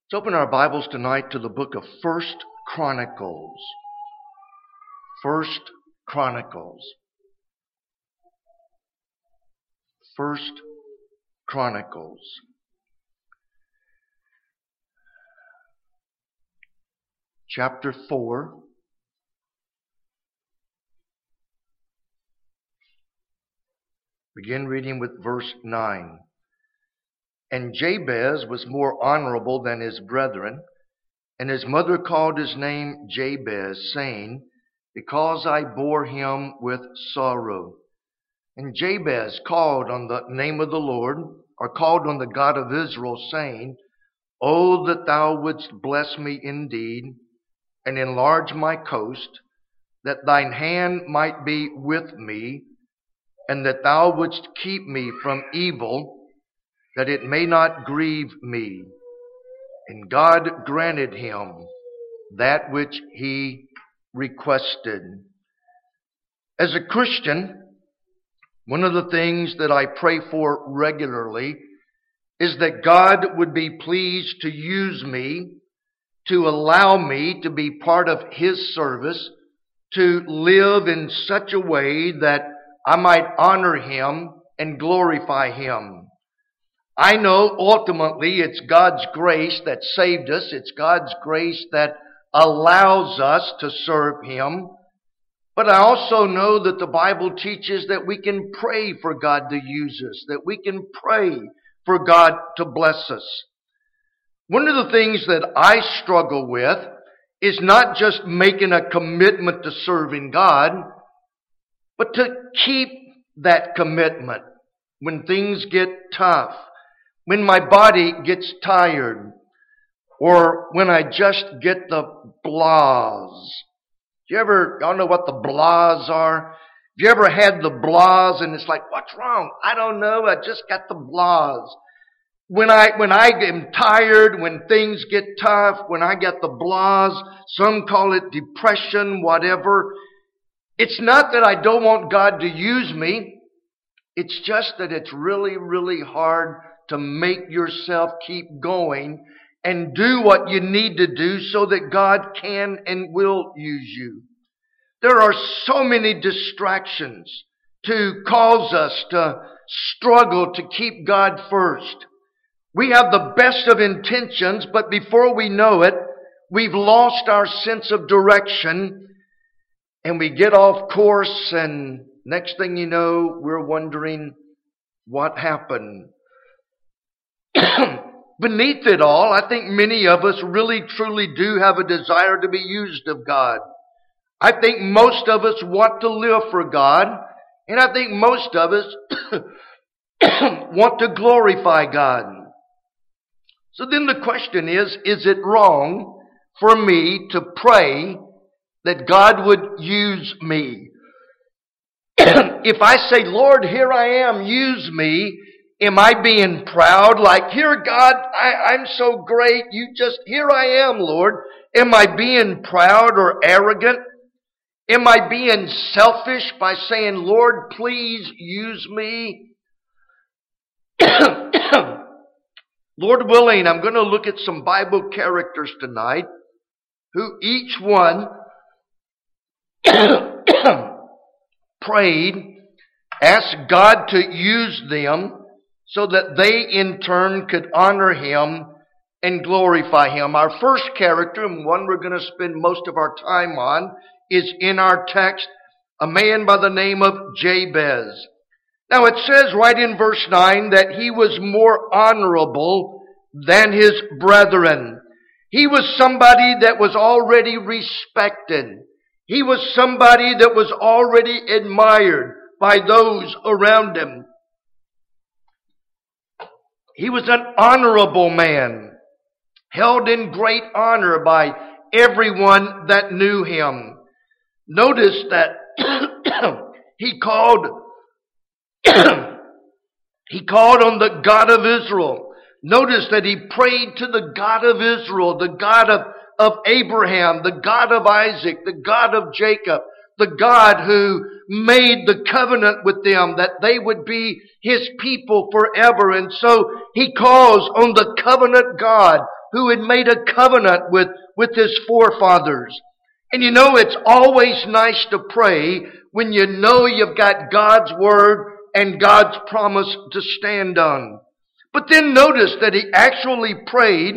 Let's open our Bibles tonight to the book of First Chronicles. First Chronicles. First Chronicles. Chapter 4. Begin reading with verse 9. And Jabez was more honorable than his brethren, and his mother called his name Jabez, saying, Because I bore him with sorrow. And Jabez called on the name of the Lord, or called on the God of Israel, saying, Oh, that thou wouldst bless me indeed, and enlarge my coast, that thine hand might be with me, and that thou wouldst keep me from evil, that it may not grieve me. And God granted him that which he requested. As a Christian, one of the things that I pray for regularly is that God would be pleased to use me, to allow me to be part of His service, to live in such a way that I might honor Him and glorify Him. I know ultimately it's God's grace that saved us. It's God's grace that allows us to serve Him. But I also know that the Bible teaches that we can pray for God to use us, that we can pray for God to bless us. One of the things that I struggle with is not just making a commitment to serving God, but to keep that commitment when things get tough. When my body gets tired, or when I just get the blahs. Y'all know what the blahs are? Have you ever had the blahs and it's like, what's wrong? I don't know, I just got the blahs. When I am tired, when things get tough, when I get the blahs, some call it depression, whatever. It's not that I don't want God to use me. It's just that it's really, really hard to make yourself keep going and do what you need to do so that God can and will use you. There are so many distractions to cause us to struggle to keep God first. We have the best of intentions, but before we know it, we've lost our sense of direction and we get off course, and next thing you know, we're wondering what happened. Beneath it all, I think many of us really truly do have a desire to be used of God. I think most of us want to live for God, and I think most of us want to glorify God. So then the question is it wrong for me to pray that God would use me? If I say, Lord, here I am, use me, am I being proud? Like, here, God, I'm so great. Here I am, Lord. Am I being proud or arrogant? Am I being selfish by saying, Lord, please use me? Lord willing, I'm going to look at some Bible characters tonight who each one prayed, asked God to use them, so that they in turn could honor Him and glorify Him. Our first character, and one we're going to spend most of our time on, is in our text, a man by the name of Jabez. Now it says right in verse 9 that he was more honorable than his brethren. He was somebody that was already respected. He was somebody that was already admired by those around him. He was an honorable man, held in great honor by everyone that knew him. Notice that he called on the God of Israel. Notice that he prayed to the God of Israel, the God of Abraham, the God of Isaac, the God of Jacob, the God who made the covenant with them that they would be His people forever. And so he calls on the covenant God who had made a covenant with his forefathers. And you know, it's always nice to pray when you know you've got God's word and God's promise to stand on. But then notice that he actually prayed,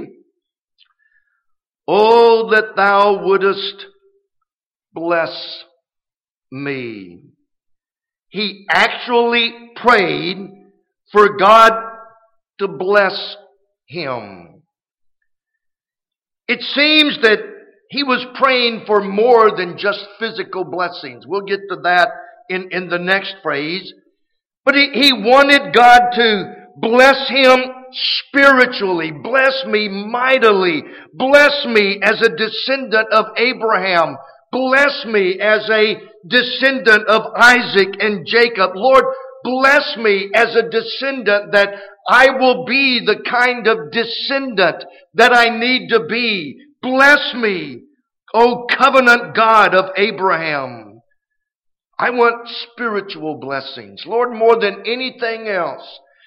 "Oh, that thou wouldest bless me." He actually prayed for God to bless him. It seems that he was praying for more than just physical blessings. We'll get to that in the next phrase. But he wanted God to bless him spiritually. Bless me mightily. Bless me as a descendant of Abraham. Bless me as a descendant of Isaac and Jacob. Lord, bless me as a descendant, that I will be the kind of descendant that I need to be. Bless me, O covenant God of Abraham. I want spiritual blessings. Lord, more than anything else,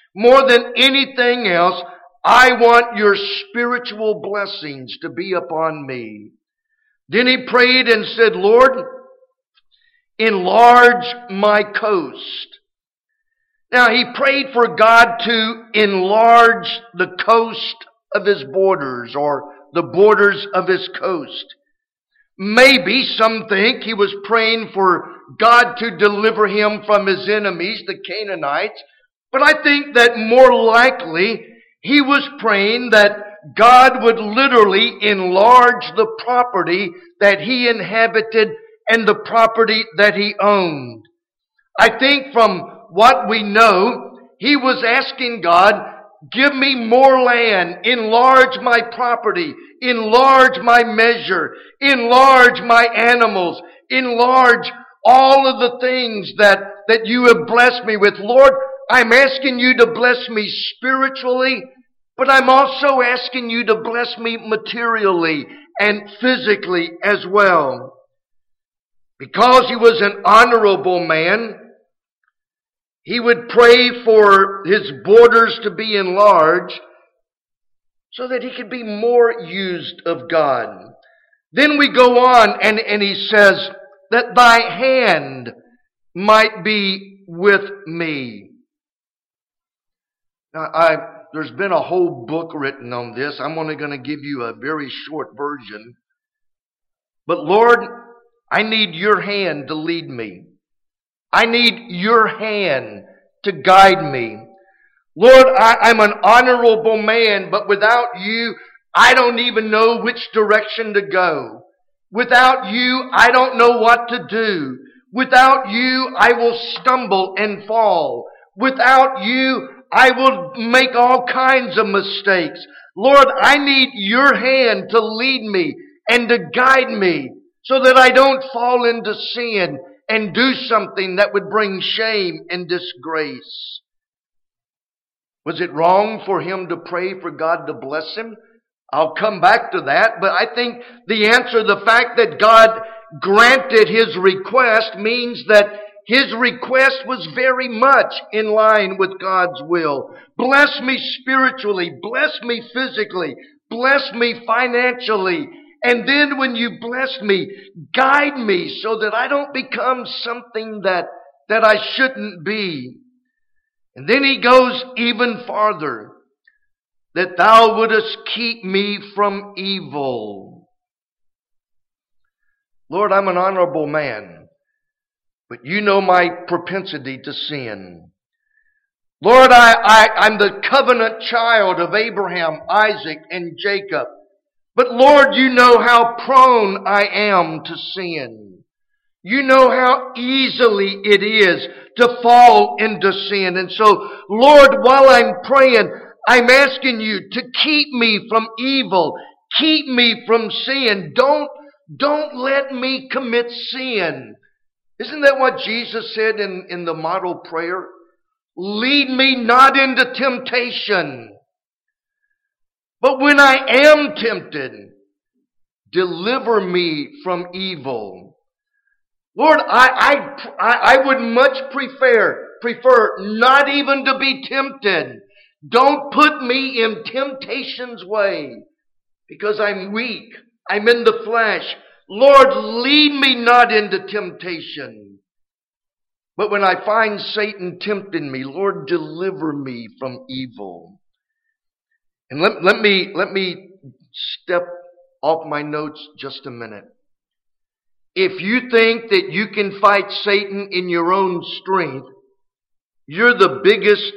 I want your spiritual blessings to be upon me. Then he prayed and said, "Lord, enlarge my coast." Now he prayed for God to enlarge the coast of his borders, or the borders of his coast. Maybe some think he was praying for God to deliver him from his enemies, the Canaanites. But I think that more likely he was praying that God would literally enlarge the property that he inhabited and the property that he owned. I think from what we know, he was asking God, "Give me more land, enlarge my property, enlarge my measure, enlarge my animals, enlarge all of the things that you have blessed me with. Lord, I'm asking you to bless me spiritually, but I'm also asking you to bless me materially and physically as well." Because he was an honorable man, he would pray for his borders to be enlarged so that he could be more used of God. Then we go on and he says, "That thy hand might be with me." Now, there's been a whole book written on this. I'm only going to give you a very short version. But Lord, I need your hand to lead me. I need your hand to guide me. Lord, I'm an honorable man, but without you, I don't even know which direction to go. Without you, I don't know what to do. Without you, I will stumble and fall. Without you, I will make all kinds of mistakes. Lord, I need your hand to lead me and to guide me so that I don't fall into sin and do something that would bring shame and disgrace. Was it wrong for him to pray for God to bless him? I'll come back to that, but I think the answer, the fact that God granted his request, means that his request was very much in line with God's will. Bless me spiritually, bless me physically, bless me financially, and then when you bless me, guide me so that I don't become something that I shouldn't be. And then he goes even farther, "That thou wouldest keep me from evil." Lord, I'm an honorable man, but you know my propensity to sin. Lord, I'm the covenant child of Abraham, Isaac, and Jacob. But Lord, you know how prone I am to sin. You know how easily it is to fall into sin. And so, Lord, while I'm praying, I'm asking you to keep me from evil. Keep me from sin. Don't let me commit sin. Isn't that what Jesus said in the model prayer? Lead me not into temptation, but when I am tempted, deliver me from evil. Lord, I would much prefer not even to be tempted. Don't put me in temptation's way. because I'm weak. I'm in the flesh. Lord, lead me not into temptation. But when I find Satan tempting me, Lord, deliver me from evil. And let me step off my notes just a minute. If you think that you can fight Satan in your own strength, you're the biggest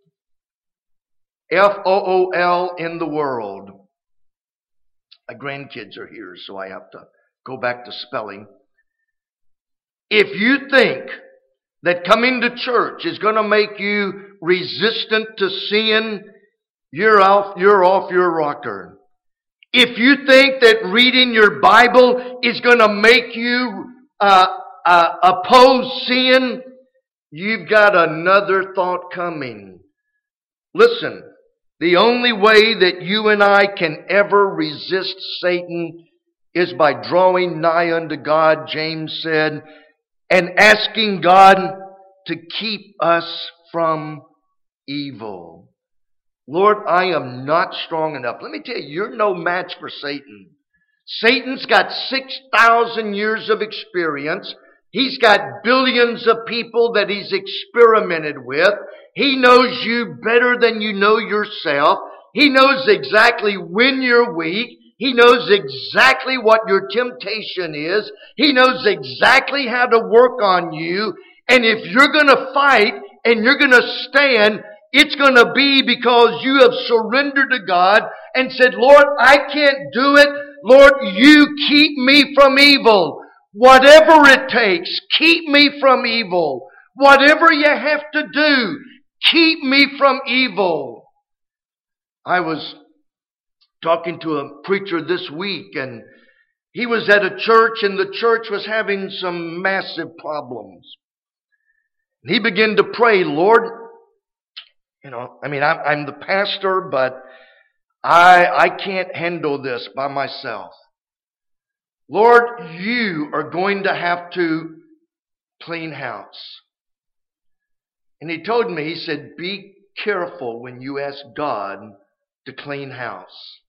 FOOL in the world. My grandkids are here, so I have to go back to spelling. If you think that coming to church is going to make you resistant to sin, you're off your rocker. If you think that reading your Bible is going to make you oppose sin, you've got another thought coming. Listen, the only way that you and I can ever resist Satan is by drawing nigh unto God, James said, and asking God to keep us from evil. Lord, I am not strong enough. Let me tell you, you're no match for Satan. Satan's got 6,000 years of experience. He's got billions of people that he's experimented with. He knows you better than you know yourself. He knows exactly when you're weak. He knows exactly what your temptation is. He knows exactly how to work on you. And if you're going to fight and you're going to stand, it's going to be because you have surrendered to God and said, Lord, I can't do it. Lord, you keep me from evil. Whatever it takes, keep me from evil. Whatever you have to do, keep me from evil. I was talking to a preacher this week, and he was at a church, and the church was having some massive problems. He began to pray, Lord, I'm the pastor, but I can't handle this by myself. Lord, you are going to have to clean house. And he told me, he said, be careful when you ask God to clean house.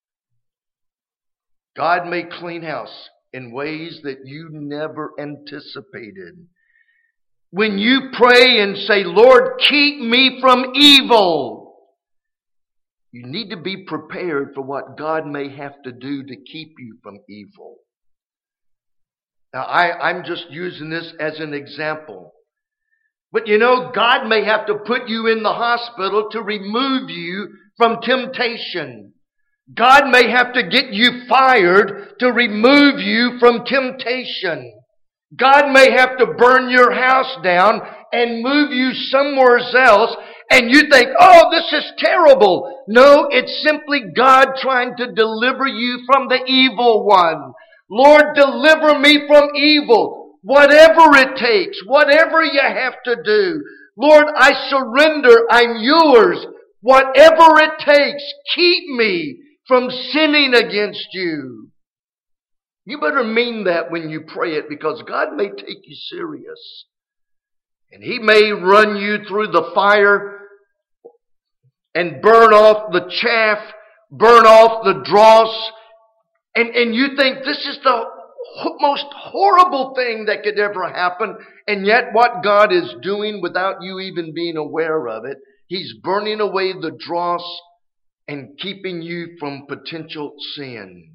God may clean house in ways that you never anticipated. When you pray and say, Lord, keep me from evil, you need to be prepared for what God may have to do to keep you from evil. Now, I'm just using this as an example. But God may have to put you in the hospital to remove you from temptation. God may have to get you fired to remove you from temptation. God may have to burn your house down and move you somewhere else, and you think, oh, this is terrible. No, it's simply God trying to deliver you from the evil one. Lord, deliver me from evil. Whatever it takes, whatever you have to do. Lord, I surrender. I'm yours. Whatever it takes, keep me from sinning against you. You better mean that when you pray it, because God may take you serious. And He may run you through the fire and burn off the chaff, burn off the dross. And you think this is the most horrible thing that could ever happen. And yet what God is doing without you even being aware of it, He's burning away the dross and keeping you from potential sin.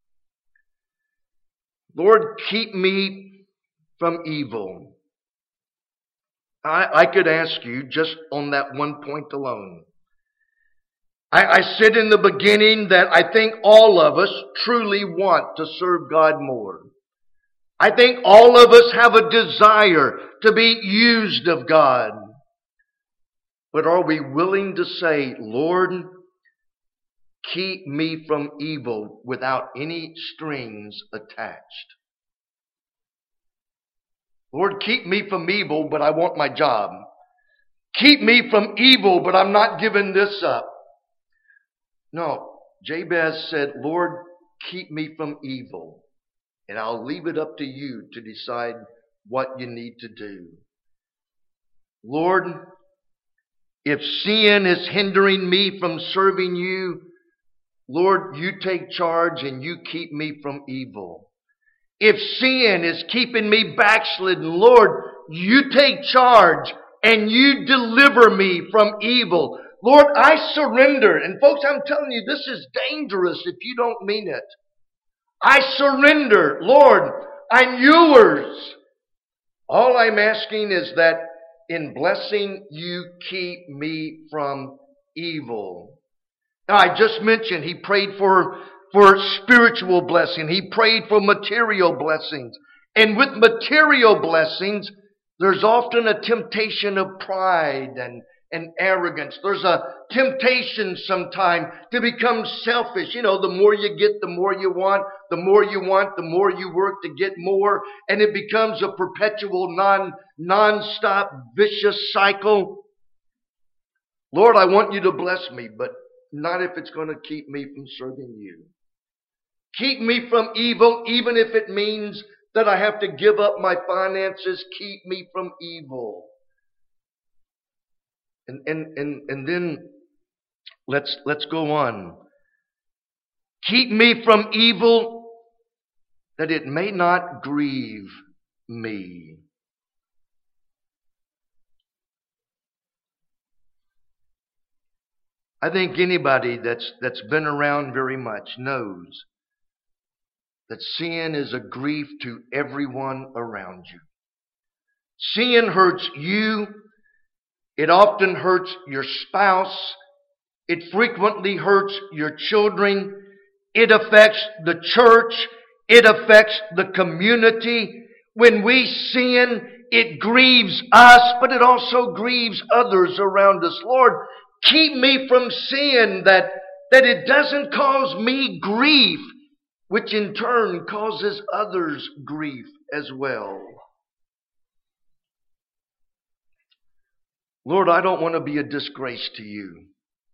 Lord, keep me from evil. I could ask you just on that one point alone. I said in the beginning that I think all of us truly want to serve God more. I think all of us have a desire to be used of God. But are we willing to say, Lord, keep me from evil without any strings attached? Lord, keep me from evil, but I want my job. Keep me from evil, but I'm not giving this up. No, Jabez said, Lord, keep me from evil, and I'll leave it up to you to decide what you need to do. Lord, if sin is hindering me from serving you, Lord, you take charge and you keep me from evil. If sin is keeping me backslidden, Lord, you take charge and you deliver me from evil. Lord, I surrender. And folks, I'm telling you, this is dangerous if you don't mean it. I surrender. Lord, I'm yours. All I'm asking is that in blessing, you keep me from evil. Now, I just mentioned he prayed for spiritual blessing. He prayed for material blessings. And with material blessings, there's often a temptation of pride and arrogance. There's a temptation sometimes to become selfish. You know, the more you get, the more you want. The more you want, the more you work to get more. And it becomes a perpetual non-stop vicious cycle. Lord, I want you to bless me, but not if it's going to keep me from serving you. Keep me from evil, even if it means that I have to give up my finances. Keep me from evil. And then let's go on. Keep me from evil, that it may not grieve me. I think anybody that's been around very much knows that sin is a grief to everyone around you. Sin hurts you. It often hurts your spouse. It frequently hurts your children. It affects the church. It affects the community. When we sin, it grieves us, but it also grieves others around us. Lord, keep me from sin that it doesn't cause me grief, which in turn causes others grief as well. Lord, I don't want to be a disgrace to you.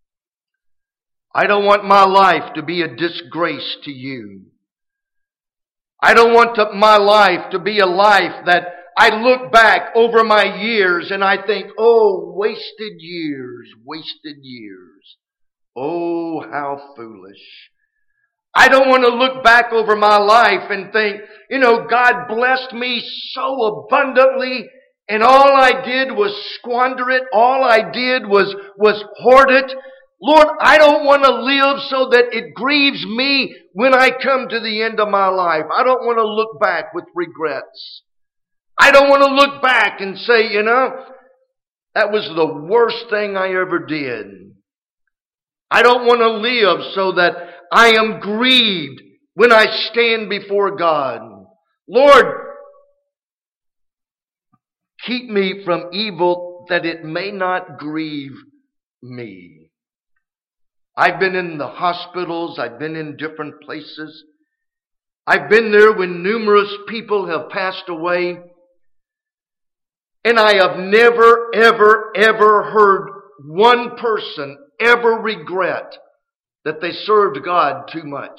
I don't want my life to be a disgrace to you. I don't want my life to be a life that I look back over my years and I think, oh, wasted years, wasted years. Oh, how foolish. I don't want to look back over my life and think, you know, God blessed me so abundantly and all I did was squander it. All I did was hoard it. Lord, I don't want to live so that it grieves me when I come to the end of my life. I don't want to look back with regrets. I don't want to look back and say, you know, that was the worst thing I ever did. I don't want to live so that I am grieved when I stand before God. Lord, keep me from evil that it may not grieve me. I've been in the hospitals. I've been in different places. I've been there when numerous people have passed away. And I have never, ever, ever heard one person ever regret that they served God too much.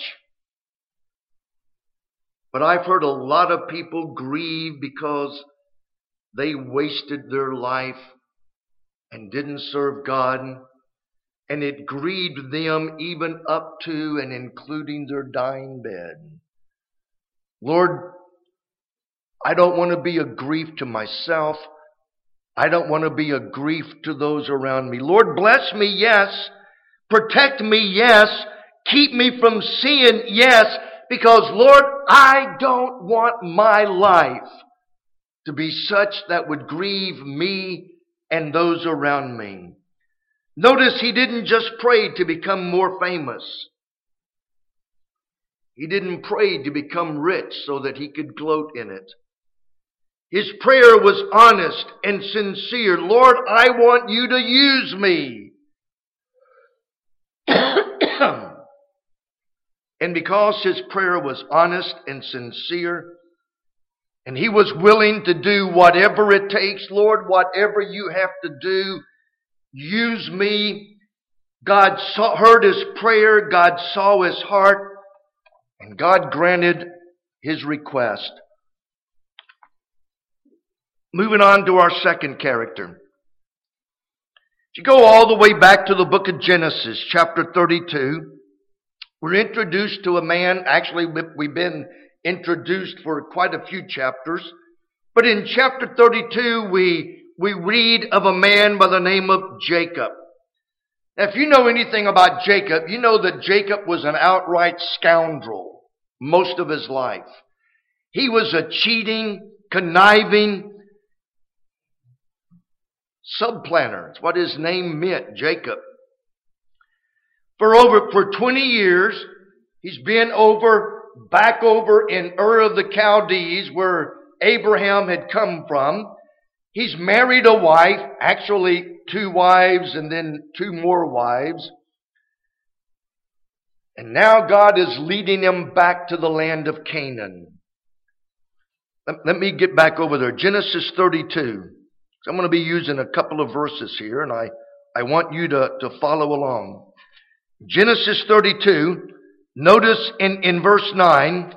But I've heard a lot of people grieve because they wasted their life and didn't serve God. And it grieved them even up to and including their dying bed. Lord, I don't want to be a grief to myself. I don't want to be a grief to those around me. Lord, bless me, yes. Protect me, yes. Keep me from sin, yes. Because, Lord, I don't want my life to be such that would grieve me and those around me. Notice he didn't just pray to become more famous. He didn't pray to become rich so that he could gloat in it. His prayer was honest and sincere. Lord, I want you to use me. And because his prayer was honest and sincere, and he was willing to do whatever it takes, Lord, whatever you have to do, use me. God heard his prayer. God saw his heart. And God granted his request. Moving on to our second character. If you go all the way back to the book of Genesis, chapter 32, We're introduced to a man. Actually, we've been introduced for quite a few chapters. But in chapter 32, we read of a man by the name of Jacob. Now, if you know anything about Jacob, you know that Jacob was an outright scoundrel most of his life. He was a cheating, conniving subplanner. That's what his name meant, Jacob. For 20 years, he's been back over in Ur of the Chaldees, where Abraham had come from. He's married a wife, actually 2 wives and then 2 more wives. And now God is leading him back to the land of Canaan. Let me get back over there. Genesis 32. So I'm going to be using a couple of verses here, and I want you to follow along. Genesis 32, notice in verse 9,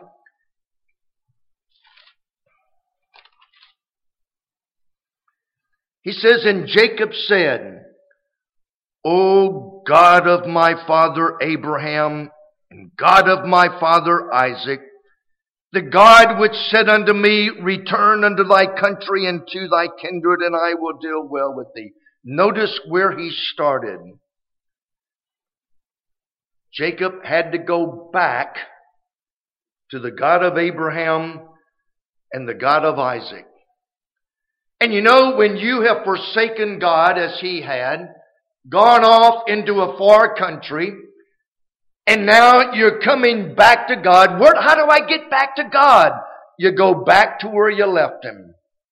he says, "And Jacob said, O God of my father Abraham, and God of my father Isaac, the God which said unto me, Return unto thy country and to thy kindred, and I will deal well with thee." Notice where he started. Jacob had to go back to the God of Abraham and the God of Isaac. And you know, when you have forsaken God as he had, gone off into a far country, and now you're coming back to God. How do I get back to God? You go back to where you left him.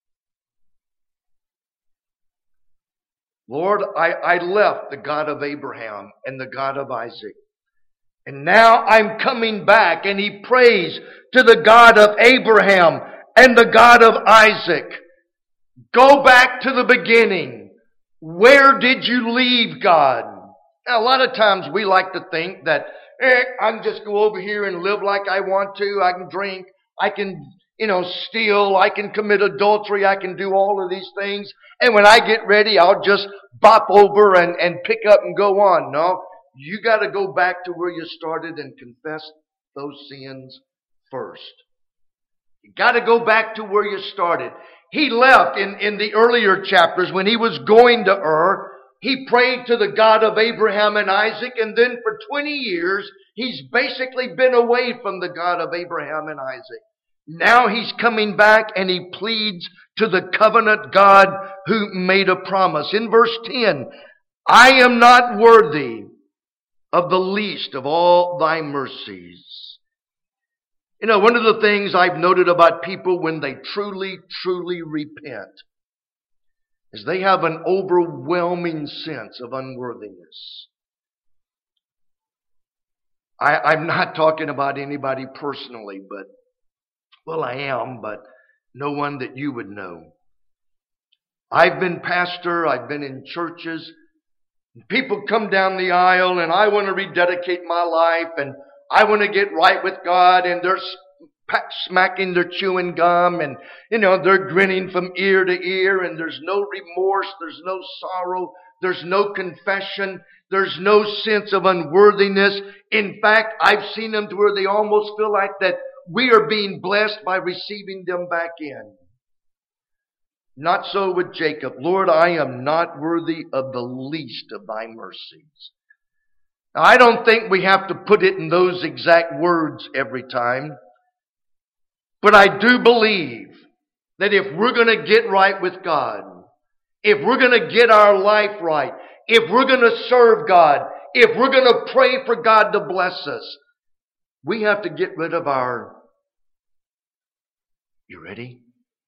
Lord, I left the God of Abraham and the God of Isaac. And now I'm coming back. And he prays to the God of Abraham and the God of Isaac. Go back to the beginning. Where did you leave God? Now, a lot of times we like to think that I can just go over here and live like I want to. I can drink. I can, steal. I can commit adultery. I can do all of these things. And when I get ready, I'll just bop over and pick up and go on. No, you got to go back to where you started and confess those sins first. You got to go back to where you started. He left in the earlier chapters when he was going to Ur. He prayed to the God of Abraham and Isaac, and then for 20 years, he's basically been away from the God of Abraham and Isaac. Now he's coming back and he pleads to the covenant God who made a promise. In verse 10, I am not worthy of the least of all thy mercies. One of the things I've noted about people when they truly, truly repent is they have an overwhelming sense of unworthiness. I'm not talking about anybody personally, I am, but no one that you would know. I've been pastor, I've been in churches. People come down the aisle and I want to rededicate my life and I want to get right with God, and they're smacking their chewing gum and, they're grinning from ear to ear, and there's no remorse, there's no sorrow, there's no confession, there's no sense of unworthiness. In fact, I've seen them to where they almost feel like that we are being blessed by receiving them back in. Not so with Jacob. Lord, I am not worthy of the least of thy mercies. Now, I don't think we have to put it in those exact words every time. But I do believe that if we're going to get right with God, if we're going to get our life right, if we're going to serve God, if we're going to pray for God to bless us, we have to get rid of you ready?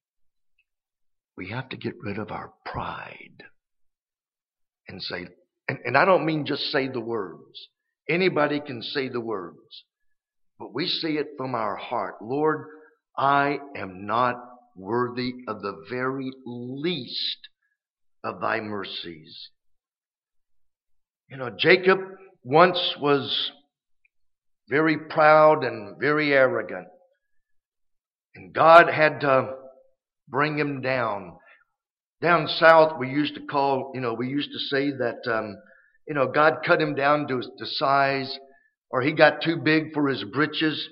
We have to get rid of our pride and say, and I don't mean just say the words. Anybody can say the words. But we say it from our heart. Lord, I am not worthy of the very least of thy mercies. Jacob once was very proud and very arrogant. And God had to bring him down. Down south, we used to say that, God cut him down to size or he got too big for his britches.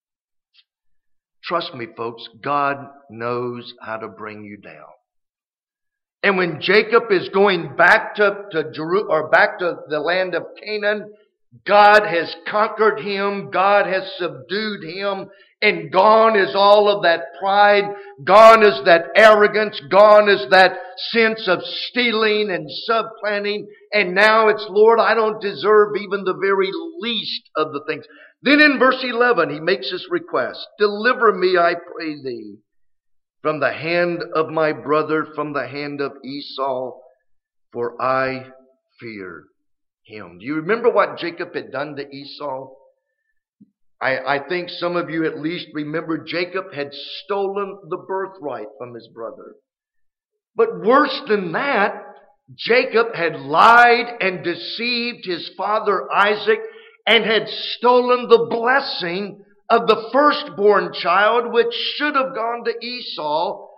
Trust me, folks, God knows how to bring you down. And when Jacob is going back to Jerusalem, or back to the land of Canaan, God has conquered him. God has subdued him. And gone is all of that pride. Gone is that arrogance. Gone is that sense of stealing and supplanting. And now it's, Lord, I don't deserve even the very least of the things. Then in verse 11, he makes this request. Deliver me, I pray thee, from the hand of my brother, from the hand of Esau, for I fear him. Do you remember what Jacob had done to Esau? I think some of you at least remember Jacob had stolen the birthright from his brother. But worse than that, Jacob had lied and deceived his father Isaac and had stolen the blessing of the firstborn child, which should have gone to Esau.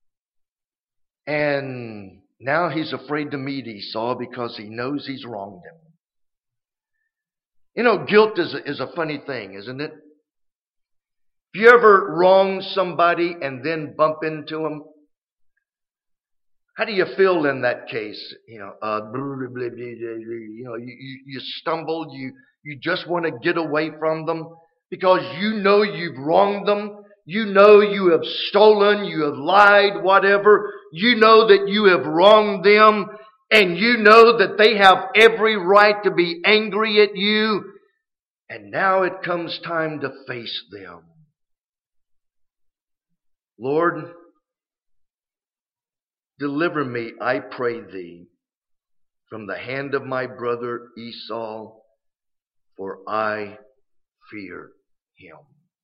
And now he's afraid to meet Esau because he knows he's wronged him. You know, guilt is a funny thing, isn't it? If you ever wrong somebody and then bump into them, how do you feel in that case? You stumble, you just want to get away from them because you know you've wronged them. You know you have stolen, you have lied, whatever. You know that you have wronged them. And you know that they have every right to be angry at you. And now it comes time to face them. Lord, deliver me, I pray thee, from the hand of my brother Esau, for I fear him.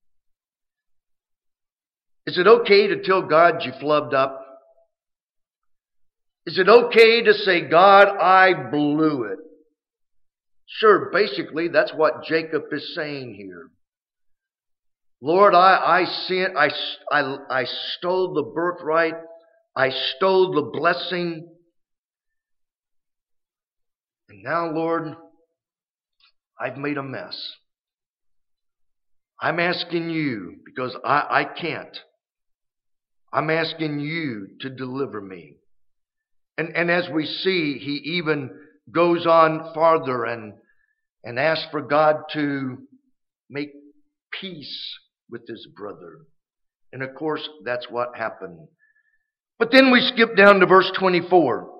Is it okay to tell God you flubbed up? Is it okay to say, God, I blew it? Sure, basically, that's what Jacob is saying here. Lord, I sinned. I stole the birthright. I stole the blessing. And now, Lord, I've made a mess. I'm asking you, because I can't. I'm asking you to deliver me. And as we see, he even goes on farther and asks for God to make peace with his brother. And of course, that's what happened. But then we skip down to verse 24.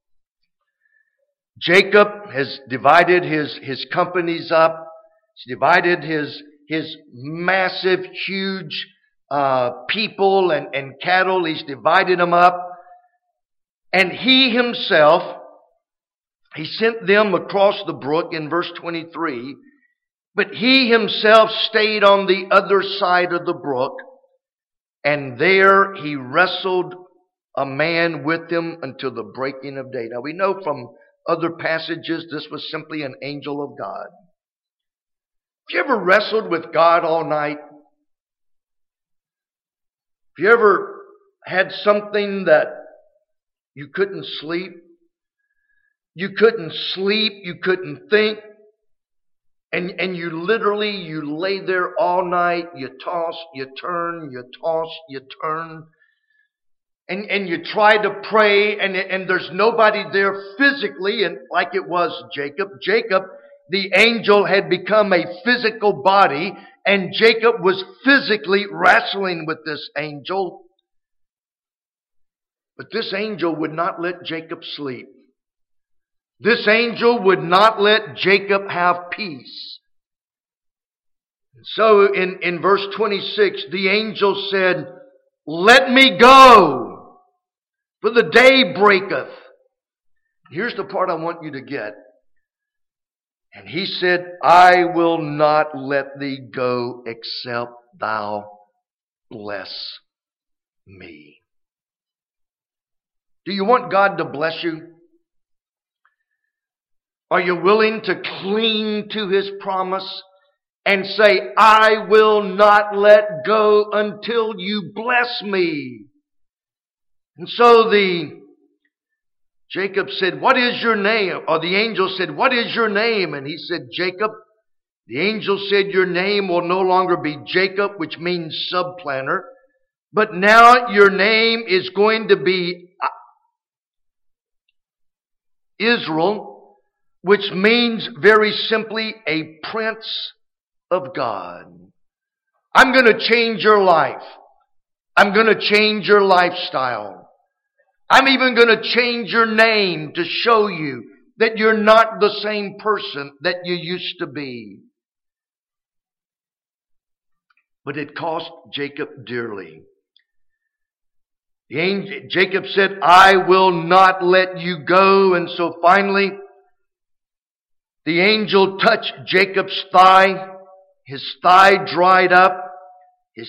Jacob has divided his companies up. He's divided his massive, huge people and cattle. He's divided them up. And he himself, he sent them across the brook in verse 23. But he himself stayed on the other side of the brook. And there he wrestled a man with him until the breaking of day. Now we know from other passages this was simply an angel of God. Have you ever wrestled with God all night? Have you ever had something that you couldn't sleep? You couldn't sleep, you couldn't think. And you lay there all night, you toss, you turn, you toss, you turn. And you try to pray and there's nobody there physically, and like it was Jacob. Jacob, the angel, had become a physical body, and Jacob was physically wrestling with this angel. But this angel would not let Jacob sleep. This angel would not let Jacob have peace. So in verse 26, the angel said, "Let me go, for the day breaketh." Here's the part I want you to get. And he said, "I will not let thee go except thou bless me." Do you want God to bless you? Are you willing to cling to his promise and say, "I will not let go until you bless me"? And so Jacob said, "What is your name?" Or the angel said, "What is your name?" And he said, "Jacob." The angel said, your name will no longer be Jacob, which means subplanter, but now your name is going to be Israel, which means very simply a prince of God. I'm going to change your life. I'm going to change your lifestyle. I'm even going to change your name to show you that you're not the same person that you used to be. But it cost Jacob dearly. Jacob said, I will not let you go. And so finally, the angel touched Jacob's thigh. His thigh dried up. The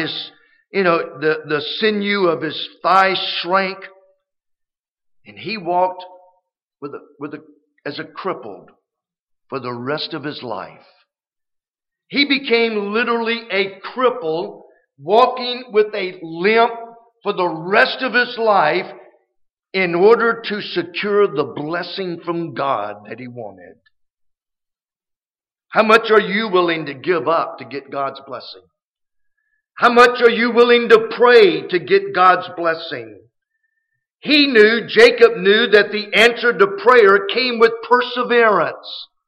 sinew of his thigh shrank. And he walked as a crippled for the rest of his life. He became literally a cripple, walking with a limp for the rest of his life in order to secure the blessing from God that he wanted. How much are you willing to give up to get God's blessing? How much are you willing to pray to get God's blessing? Jacob knew that the answer to prayer came with perseverance.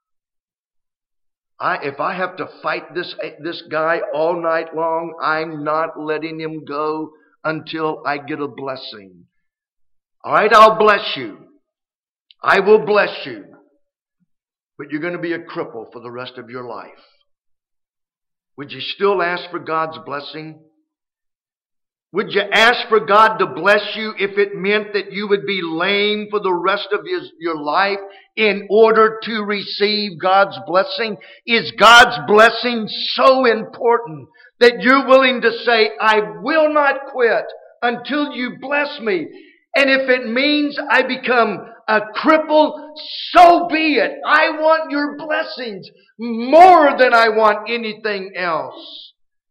If I have to fight this guy all night long, I'm not letting him go until I get a blessing. All right, I'll bless you. I will bless you. But you're going to be a cripple for the rest of your life. Would you still ask for God's blessing? Would you ask for God to bless you if it meant that you would be lame for the rest of your life in order to receive God's blessing? Is God's blessing so important that you're willing to say, I will not quit until you bless me? And if it means I become a cripple, so be it. I want your blessings more than I want anything else.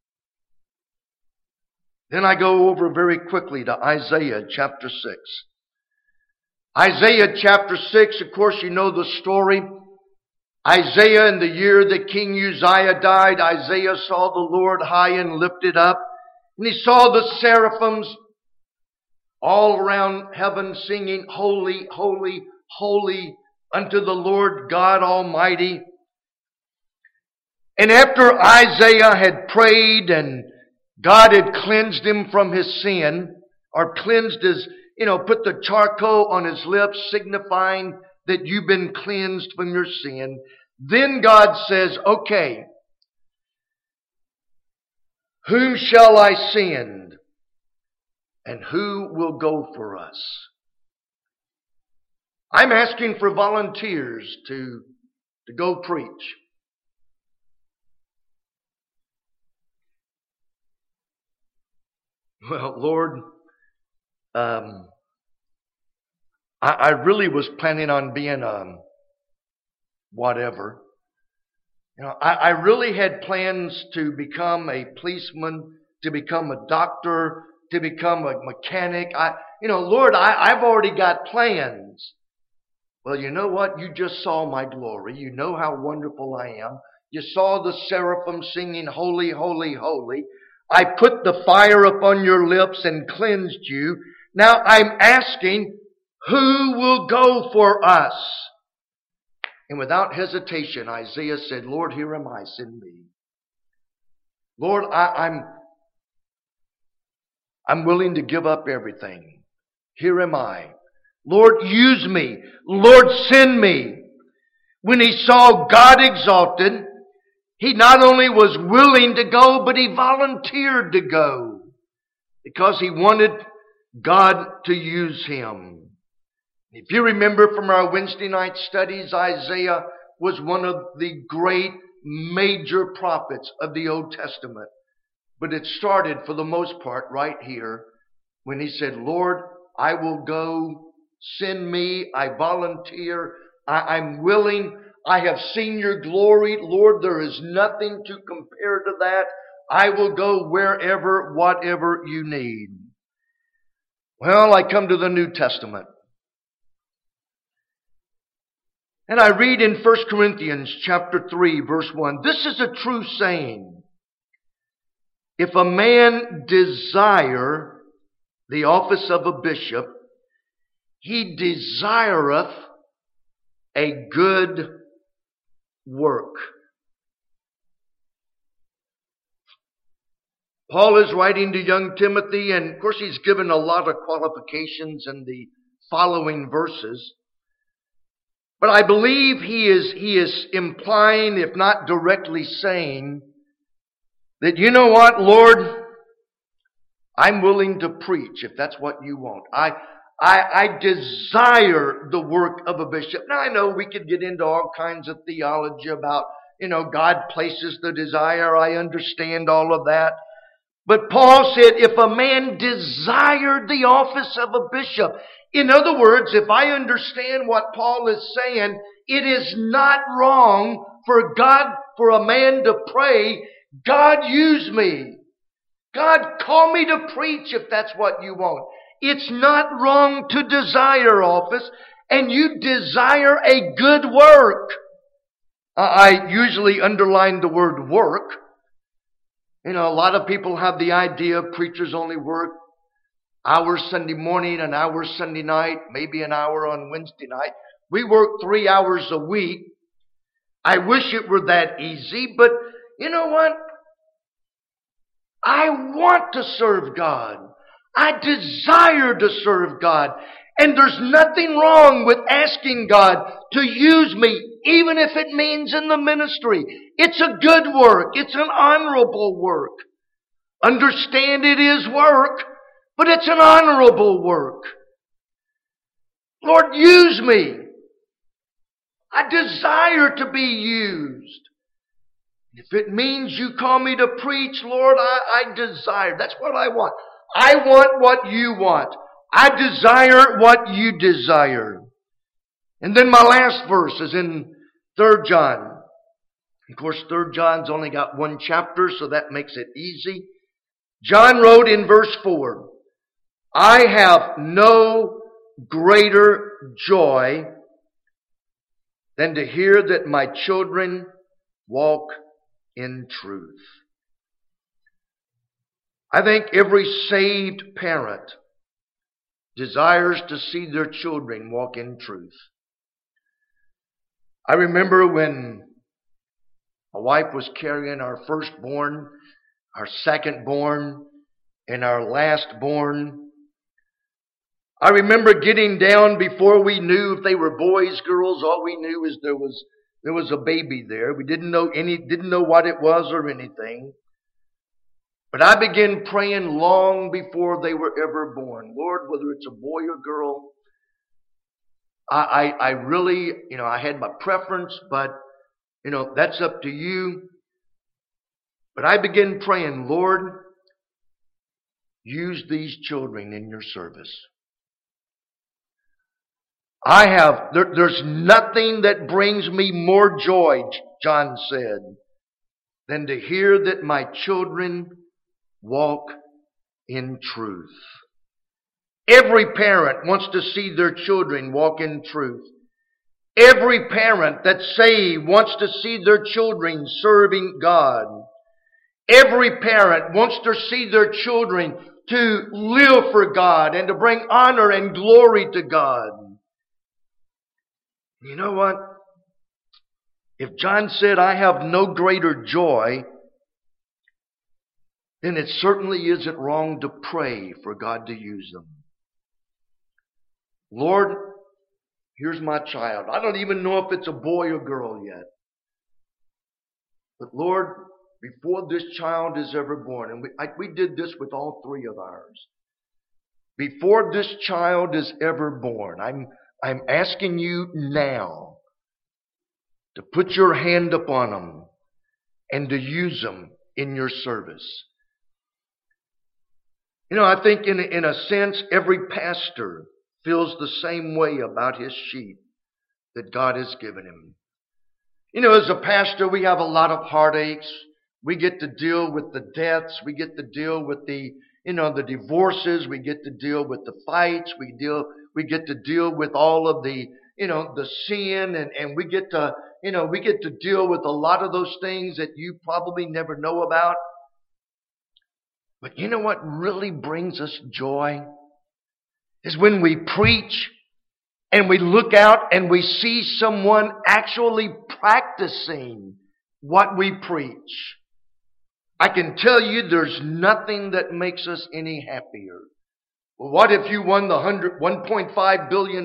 Then I go over very quickly to Isaiah chapter 6. Isaiah chapter 6, of course, you know the story. Isaiah, in the year that King Uzziah died, Isaiah saw the Lord high and lifted up. And he saw the seraphims all around heaven singing, holy, holy, holy unto the Lord God Almighty. And after Isaiah had prayed and God had cleansed him from his sin, or cleansed his, put the charcoal on his lips, signifying that you've been cleansed from your sin. Then God says, okay, whom shall I send? And who will go for us? I'm asking for volunteers to go preach. Well, Lord, I really was planning on being whatever. I really had plans to become a policeman, to become a doctor, to become a mechanic. Lord, I've already got plans. Well, you know what? You just saw my glory. You know how wonderful I am. You saw the seraphim singing, holy, holy, holy. I put the fire upon your lips and cleansed you. Now I'm asking, who will go for us? And without hesitation, Isaiah said, Lord, here am I, send me. Lord, I'm willing to give up everything. Here am I. Lord, use me. Lord, send me. When he saw God exalted, he not only was willing to go, but he volunteered to go because he wanted God to use him. If you remember from our Wednesday night studies, Isaiah was one of the great major prophets of the Old Testament. But it started, for the most part, right here when he said, Lord, I will go, send me, I volunteer, I'm willing. I have seen your glory. Lord, there is nothing to compare to that. I will go wherever, whatever you need. Well, I come to the New Testament. And I read in 1 Corinthians chapter 3, verse 1, this is a true saying. If a man desire the office of a bishop, he desireth a good work. Paul is writing to young Timothy, and of course he's given a lot of qualifications in the following verses. But I believe he is implying, if not directly saying, that you know what, Lord, I'm willing to preach if that's what you want. I desire the work of a bishop. Now I know we could get into all kinds of theology about, God places the desire. I understand all of that. But Paul said, if a man desired the office of a bishop, in other words, if I understand what Paul is saying, it is not wrong for a man to pray, God use me. God call me to preach if that's what you want. It's not wrong to desire office, and you desire a good work. I usually underline the word work. A lot of people have the idea preachers only work hours Sunday morning, an hour Sunday night, maybe an hour on Wednesday night. We work 3 hours a week. I wish it were that easy, but you know what? I want to serve God. I desire to serve God. And there's nothing wrong with asking God to use me, even if it means in the ministry. It's a good work. It's an honorable work. Understand it is work, but it's an honorable work. Lord, use me. I desire to be used. If it means you call me to preach, Lord, I desire. That's what I want. I want what you want. I desire what you desire. And then my last verse is in 3 John. Of course, 3 John's only got one chapter, so that makes it easy. John wrote in verse 4, I have no greater joy than to hear that my children walk in truth. I think every saved parent desires to see their children walk in truth. I remember when my wife was carrying our firstborn, our secondborn, and our lastborn. I remember getting down before we knew if they were boys, girls. All we knew is there was a baby there. We didn't know what it was or anything. But I began praying long before they were ever born. Lord, whether it's a boy or girl, I really, I had my preference, but, that's up to you. But I began praying, Lord, use these children in your service. There's nothing that brings me more joy, John said, than to hear that my children walk in truth. Every parent wants to see their children walk in truth. Every parent that's saved wants to see their children serving God. Every parent wants to see their children to live for God and to bring honor and glory to God. You know what? If John said, I have no greater joy, then it certainly isn't wrong to pray for God to use them. Lord, here's my child. I don't even know if it's a boy or girl yet. But Lord, before this child is ever born, and we did this with all three of ours. Before this child is ever born, I'm asking you now to put your hand upon them and to use them in your service. I think in a sense, every pastor feels the same way about his sheep that God has given him. As a pastor, we have a lot of heartaches. We get to deal with the deaths. We get to deal with the divorces. We get to deal with the fights. We get to deal with all of the, the sin, and we get to, we get to deal with a lot of those things that you probably never know about. But you know what really brings us joy? Is when we preach and we look out and we see someone actually practicing what we preach. I can tell you there's nothing that makes us any happier. Well, what if you won the $1.5 billion?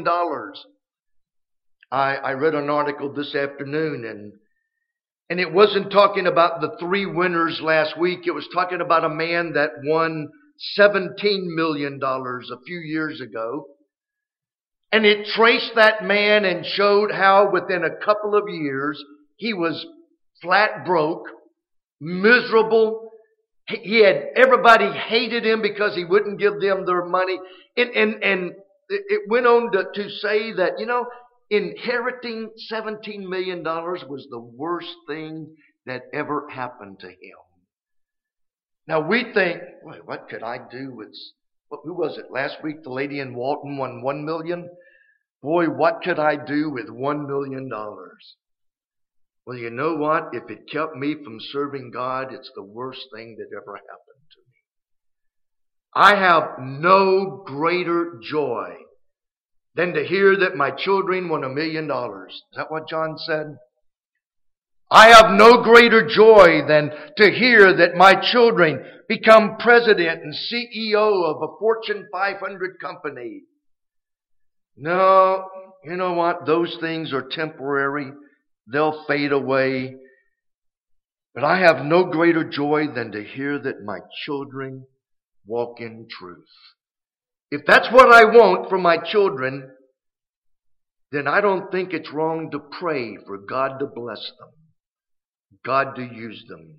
I read an article this afternoon, and it wasn't talking about the 3 winners last week. It was talking about a man that won $17 million a few years ago. And it traced that man and showed how within a couple of years he was flat broke, miserable. Everybody hated him because he wouldn't give them their money. And it went on to say that, inheriting $17 million was the worst thing that ever happened to him. Now we think, boy, what could I do with, who was it? Last week the lady in Walton won $1 million. Boy, what could I do with $1 million? Well, you know what? If it kept me from serving God, it's the worst thing that ever happened to me. I have no greater joy than to hear that my children won $1 million. Is that what John said? I have no greater joy than to hear that my children become president and CEO of a Fortune 500 company. No, you know what? Those things are temporary. They'll fade away. But I have no greater joy than to hear that my children walk in truth. If that's what I want for my children, then I don't think it's wrong to pray for God to bless them, God to use them.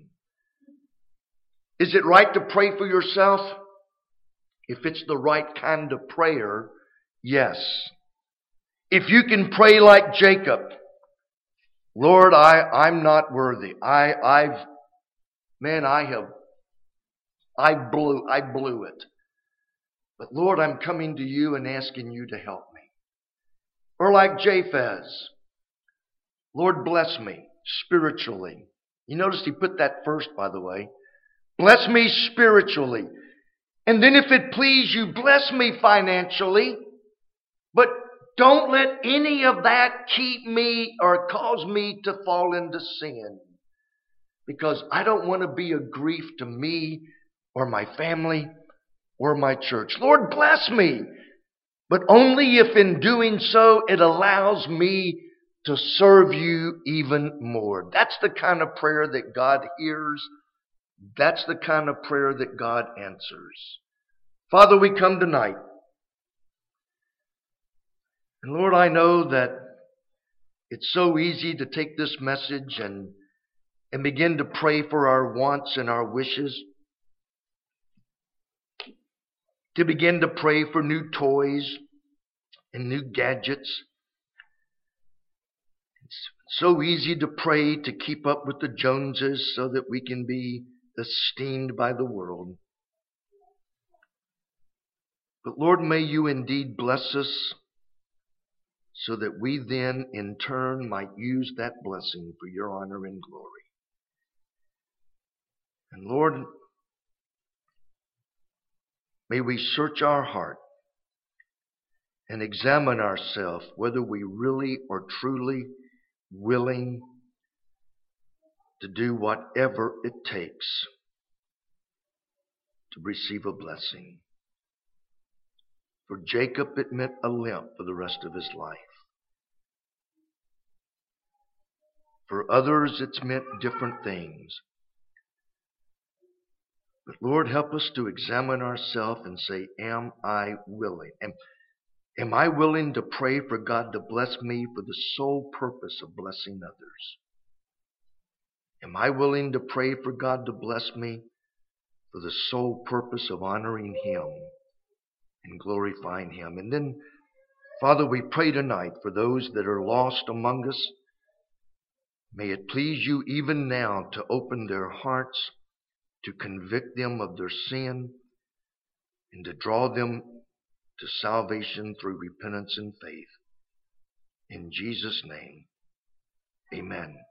Is it right to pray for yourself? If it's the right kind of prayer, yes. If you can pray like Jacob, Lord, I'm not worthy. I blew it. But Lord, I'm coming to you and asking you to help me. Or like Japheth, Lord, bless me spiritually. You notice he put that first, by the way. Bless me spiritually. And then if it please you, bless me financially. But don't let any of that keep me or cause me to fall into sin. Because I don't want to be a grief to me or my family or my church. Lord, bless me. But only if in doing so it allows me to serve you even more. That's the kind of prayer that God hears. That's the kind of prayer that God answers. Father, we come tonight. And Lord, I know that it's so easy to take this message and begin to pray for our wants and our wishes. To begin to pray for new toys and new gadgets. It's so easy to pray to keep up with the Joneses so that we can be esteemed by the world. But Lord, may you indeed bless us so that we then in turn might use that blessing for your honor and glory. And Lord, may we search our heart and examine ourselves whether we really are truly willing to do whatever it takes to receive a blessing. For Jacob, it meant a limp for the rest of his life. For others, it's meant different things. But Lord, help us to examine ourselves and say, am I willing? Am I willing to pray for God to bless me for the sole purpose of blessing others? Am I willing to pray for God to bless me for the sole purpose of honoring Him and glorifying Him? And then, Father, we pray tonight for those that are lost among us. May it please you even now to open their hearts, to convict them of their sin, and to draw them to salvation through repentance and faith. In Jesus' name, amen.